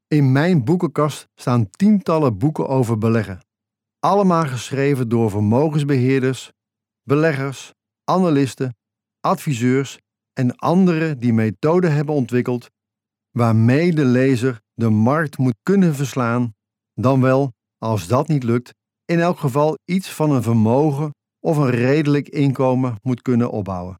In mijn boekenkast staan tientallen boeken over beleggen. Allemaal geschreven door vermogensbeheerders, beleggers, analisten, adviseurs en anderen die methoden hebben ontwikkeld waarmee de lezer de markt moet kunnen verslaan, dan wel, als dat niet lukt, in elk geval iets van een vermogen of een redelijk inkomen moet kunnen opbouwen.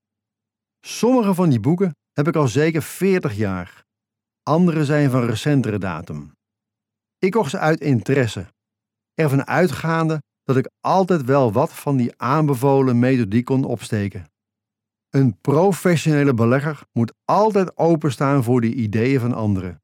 Sommige van die boeken heb ik al zeker 40 jaar. Andere zijn van recentere datum. Ik kocht ze uit interesse, ervan uitgaande dat ik altijd wel wat van die aanbevolen methodiek kon opsteken. Een professionele belegger moet altijd openstaan voor de ideeën van anderen.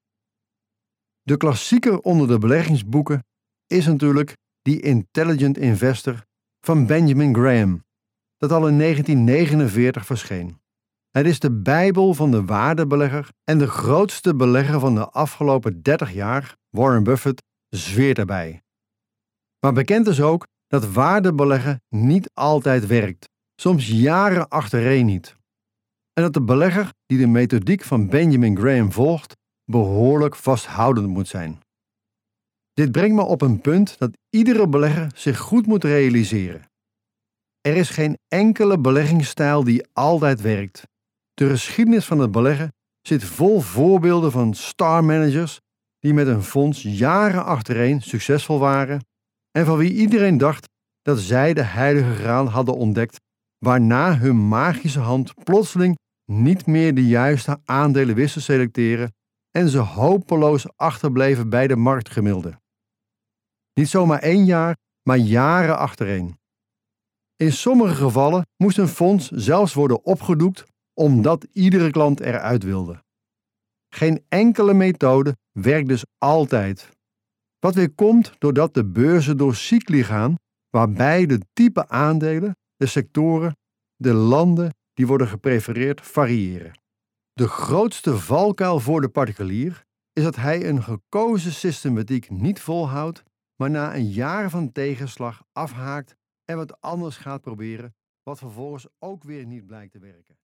De klassieker onder de beleggingsboeken is natuurlijk The Intelligent Investor van Benjamin Graham, dat al in 1949 verscheen. Het is de Bijbel van de waardebelegger en de grootste belegger van de afgelopen 30 jaar, Warren Buffett, zweert erbij. Maar bekend is ook dat waardebeleggen niet altijd werkt, soms jaren achtereen niet. En dat de belegger die de methodiek van Benjamin Graham volgt, behoorlijk vasthoudend moet zijn. Dit brengt me op een punt dat iedere belegger zich goed moet realiseren. Er is geen enkele beleggingsstijl die altijd werkt. De geschiedenis van het beleggen zit vol voorbeelden van star managers die met een fonds jaren achtereen succesvol waren en van wie iedereen dacht dat zij de heilige graal hadden ontdekt, waarna hun magische hand plotseling niet meer de juiste aandelen wist te selecteren en ze hopeloos achterbleven bij de marktgemiddelde. Niet zomaar 1 jaar, maar jaren achtereen. In sommige gevallen moest een fonds zelfs worden opgedoekt omdat iedere klant eruit wilde. Geen enkele methode werkt dus altijd. Wat weer komt doordat de beurzen door cycli gaan, waarbij de type aandelen, de sectoren, de landen die worden geprefereerd variëren. De grootste valkuil voor de particulier is dat hij een gekozen systematiek niet volhoudt, maar na een jaar van tegenslag afhaakt en wat anders gaat proberen, wat vervolgens ook weer niet blijkt te werken.